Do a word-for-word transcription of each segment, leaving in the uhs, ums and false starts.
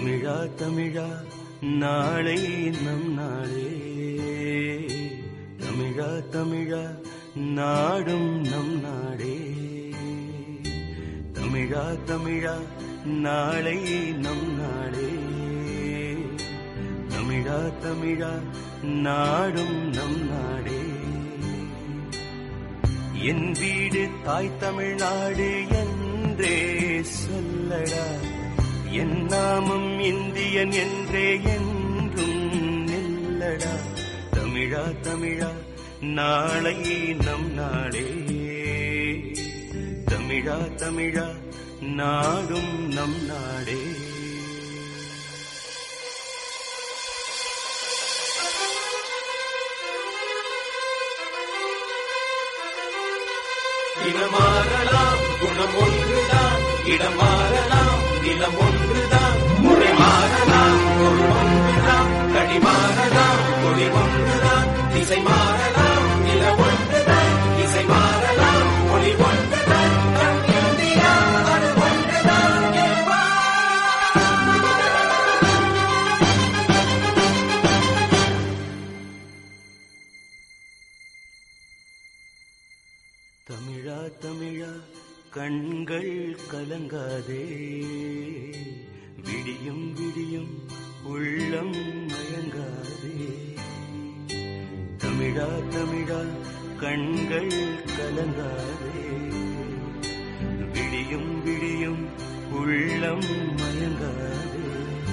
தமிழா தமிழா நாளை நம் நாளே, தமிழா தமிழா நாடும் நம் நாடே, தமிழா தமிழா நாளை நம் நாடே, தமிழா தமிழா நாடும் நம் நாடே. என் வீடு தாய் தமிழ்நாடு என்றே சொல்லடா, என் நாமம் இந்தியன் என்றே என்றும் நில்லடா. தமிழா தமிழா நாளை நம் நாடே, தமிழா தமிழா நாடும் நம் நாடே. இனம் மாறலாம், குணம் ஒன்றுதான். இடம் மாறலாம், நிலம் ஒன்றுதான். மொழி மாறலாம், பொருள் ஒன்றுதான். கடி மாறலாம், மொழி ஒன்றுதான். திசை மாறலாம், நிலம் ஒன்றுதான். இசை மாறலாம், மொழி ஒன்றுதான். கண் இந்தியா அது ஒன்றுதான். தமிழா தமிழா கண்கள் கலங்காதே, விடியும் விடியும் உள்ளம் மயங்காதே. தமிழா தமிழா கண்கள் கலங்காதே, விடியும் விடியும் உள்ளம் மயங்காதே.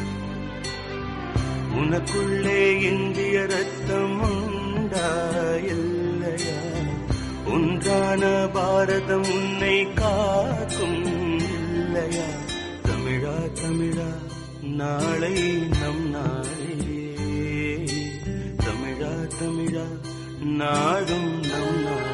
உனக்குள்ளே இந்திய ரத்தம் உண்டா இல்லையா? ஒன்றான பாரதம் உன்னை காக்கும் இல்லையா? தமிழா தமிழா நாளை நம் நாளே, தமிழா தமிழா நாடும் நம் நாளே.